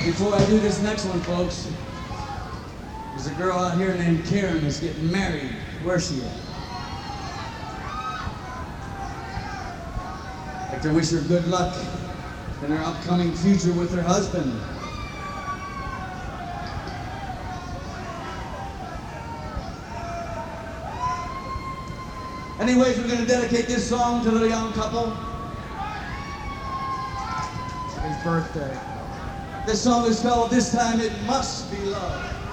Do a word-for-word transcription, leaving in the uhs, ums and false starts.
Before I do this next one, folks, there's a girl out here named Karen that's getting married. Where's she at? I'd like to wish her good luck in her upcoming future with her husband. Anyways, we're going to dedicate this song to the young couple. His birthday. This song is called This Time It Must Be Love.